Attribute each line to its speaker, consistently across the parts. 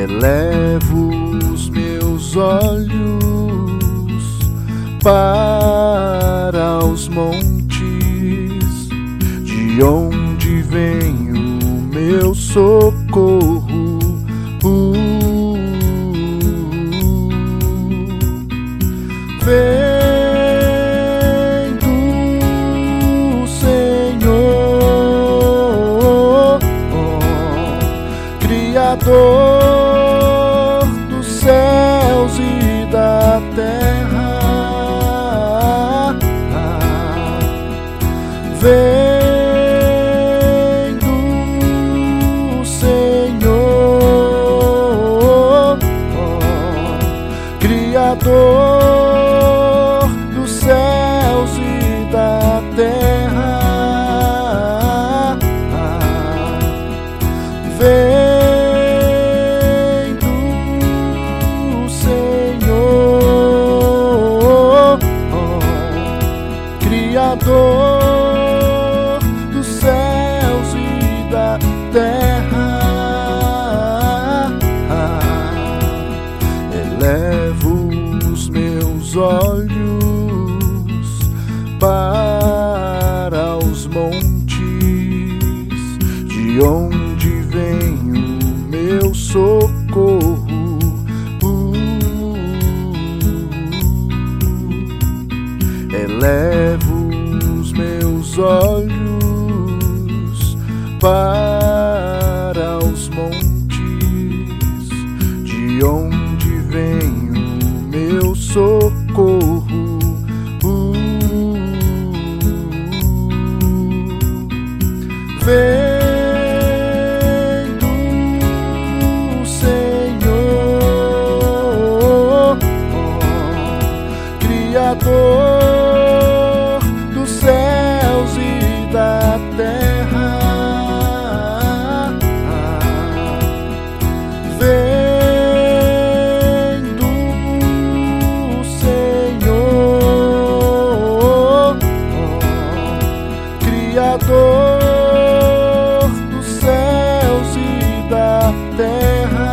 Speaker 1: Elevo os meus olhos para os montes, de onde vem o meu socorro. Vem do Senhor, Criador dos céus e da terra. Vem do Senhor, Criador dos céus e da terra. Vem do Senhor, Criador dos céus e da terra. Elevo os meus olhos para os montes, de onde vem o meu socorro. Elevo os meus olhos para os montes, de onde vem o meu socorro. Vem do Senhor, Criador dos céus e da terra. Vem do Senhor, Criador dos céus e da terra.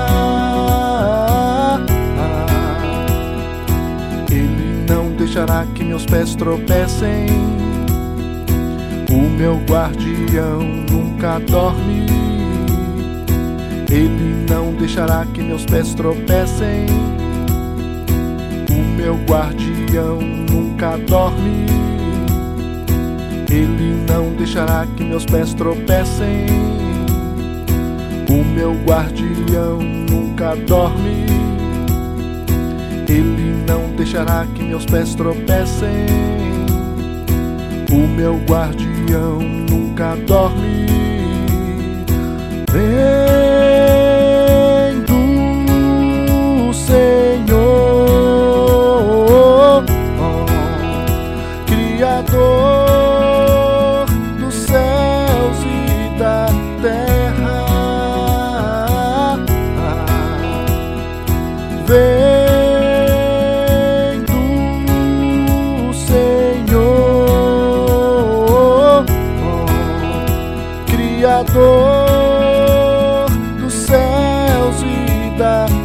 Speaker 1: Ele não deixará que meus pés tropecem, o meu guardião nunca dorme. Ele não deixará que meus pés tropecem, o meu guardião nunca dorme. Ele não deixará que meus pés tropecem, o meu guardião nunca dorme. Ele não deixará que meus pés tropecem, o meu guardião nunca dorme. Vem do Senhor, Criador dos céus e da terra. Vem do Senhor, Criador dos céus e da